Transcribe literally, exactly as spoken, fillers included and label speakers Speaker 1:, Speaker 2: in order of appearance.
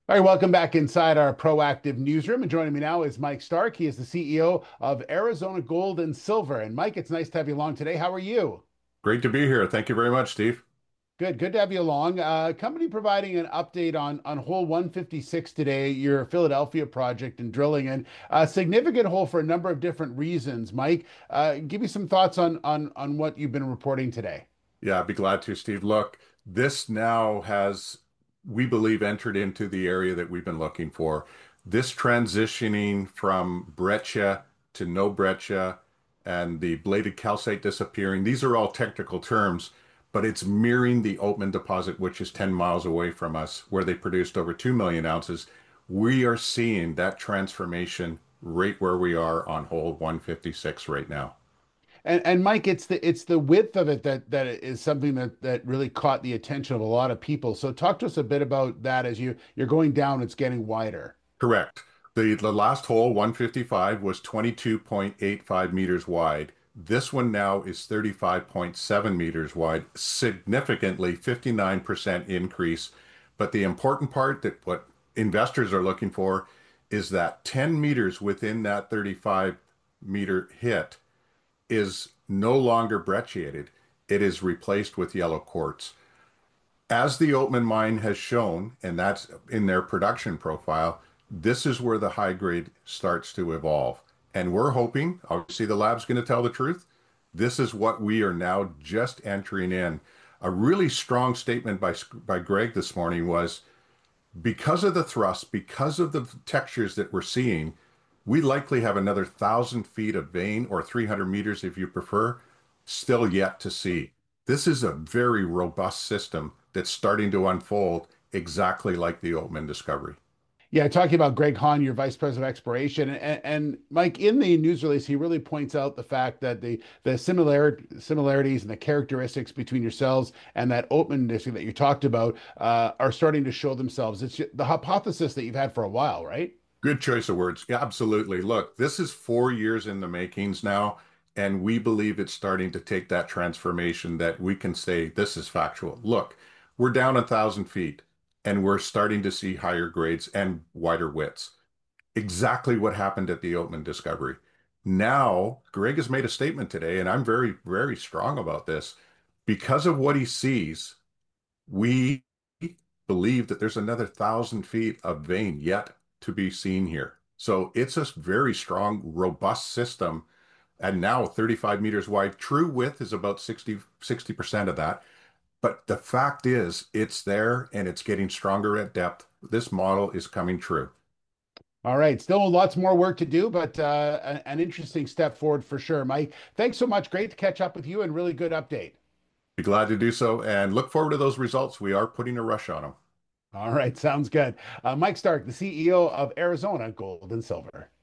Speaker 1: All right, welcome back inside our proactive newsroom. And joining me now is Mike Stark. He is the C E O of Arizona Gold and Silver. And Mike, it's nice to have you along today. How are you?
Speaker 2: Great to be here. Thank you very much, Steve.
Speaker 1: Good, good to have you along. Uh, company providing an update on on hole one fifty-six today, your Philadelphia project and drilling, and a significant hole for a number of different reasons. Mike, uh, give me some thoughts on on on what you've been reporting today.
Speaker 2: Yeah, I'd be glad to, Steve. Look, this now has, we believe, entered into the area that we've been looking for. This transitioning from breccia to no breccia and the bladed calcite disappearing, these are all technical terms, but it's mirroring the Oatman deposit, which is ten miles away from us, where they produced over two million ounces. We are seeing that transformation right where we are on hole one fifty-six right now.
Speaker 1: And and Mike, it's the it's the width of it that that is something that that really caught the attention of a lot of people. So talk to us a bit about that as you you're going down, it's getting wider.
Speaker 2: Correct. The, the last hole, one fifty-five, was twenty-two point eight five meters wide. This one now is thirty-five point seven meters wide, significantly fifty-nine percent increase. But the important part that what investors are looking for is that ten meters within that thirty-five meter hit is no longer brecciated. It is replaced with yellow quartz. As the Oatman mine has shown, and that's in their production profile, this is where the high grade starts to evolve. And we're hoping, obviously, the lab's going to tell the truth. This is what we are now just entering in. A really strong statement by, by Greg this morning was because of the thrust, because of the textures that we're seeing, we likely have another thousand feet of vein or three hundred meters if you prefer, still yet to see. This is a very robust system that's starting to unfold exactly like the Oatman discovery.
Speaker 1: Yeah, talking about Greg Hahn, your vice president of exploration, and, and Mike, in the news release, he really points out the fact that the the similar similarities and the characteristics between yourselves and that Oatman district that you talked about uh, are starting to show themselves. It's the hypothesis that you've had for a while, right?
Speaker 2: Good choice of words. Yeah, absolutely. Look, this is four years in the makings now, and we believe it's starting to take that transformation that we can say this is factual. Look, we're down a thousand feet, and we're starting to see higher grades and wider widths. Exactly what happened at the Oatman discovery. Now, Greg has made a statement today, and I'm very, very strong about this. Because of what he sees, we believe that there's another thousand feet of vein yet to be seen here. So it's a very strong, robust system. And now thirty-five meters wide. True width is about sixty, sixty percent of that. But the fact is, it's there and it's getting stronger at depth. This model is coming true.
Speaker 1: All right, still lots more work to do, but uh, an, an interesting step forward for sure, Mike. Thanks so much. Great to catch up with you and really good update.
Speaker 2: Be glad to do so and look forward to those results. We are putting a rush on them.
Speaker 1: All right, sounds good. Uh, Mike Stark, the C E O of Arizona Gold and Silver.